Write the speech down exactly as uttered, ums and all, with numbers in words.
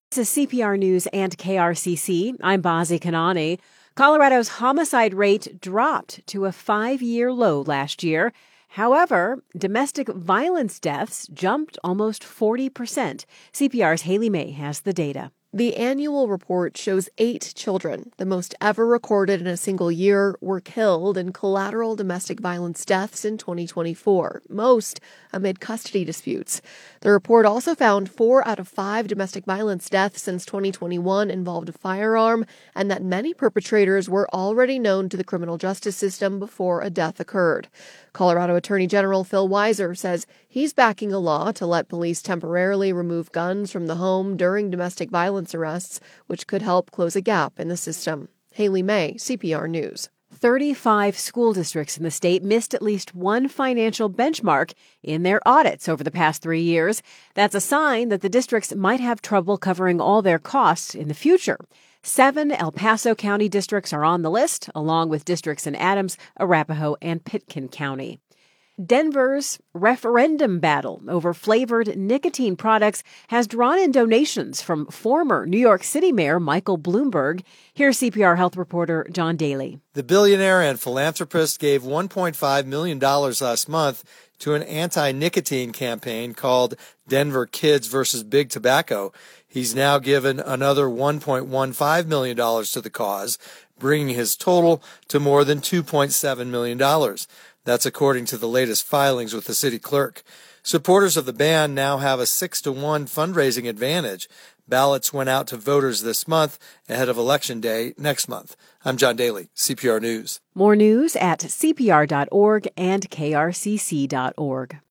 This is C P R News and K R C C. I'm Bazi Kanani. Colorado's homicide rate dropped to a five-year low last year. However, domestic violence deaths jumped almost forty percent. C P R's Haley May has the data. The annual report shows eight children, the most ever recorded in a single year, were killed in collateral domestic violence deaths in twenty twenty-four, most amid custody disputes. The report also found four out of five domestic violence deaths since twenty twenty-one involved a firearm, and that many perpetrators were already known to the criminal justice system before a death occurred. Colorado Attorney General Phil Weiser says he's backing a law to let police temporarily remove guns from the home during domestic violence arrests, which could help close a gap in the system. Haley May, C P R News. thirty-five school districts in the state missed at least one financial benchmark in their audits over the past three years. That's a sign that the districts might have trouble covering all their costs in the future. Seven El Paso County districts are on the list, along with districts in Adams, Arapahoe, and Pitkin County. Denver's referendum battle over flavored nicotine products has drawn in donations from former New York City Mayor Michael Bloomberg. Here's C P R health reporter John Daly. The billionaire and philanthropist gave one point five million dollars last month to an anti-nicotine campaign called Denver Kids versus Big Tobacco. He's now given another one point one five million dollars to the cause, bringing his total to more than two point seven million dollars. That's according to the latest filings with the city clerk. Supporters of the ban now have a six to one fundraising advantage. Ballots went out to voters this month ahead of Election Day next month. I'm John Daly, C P R News. More news at C P R dot org and K R C C dot org.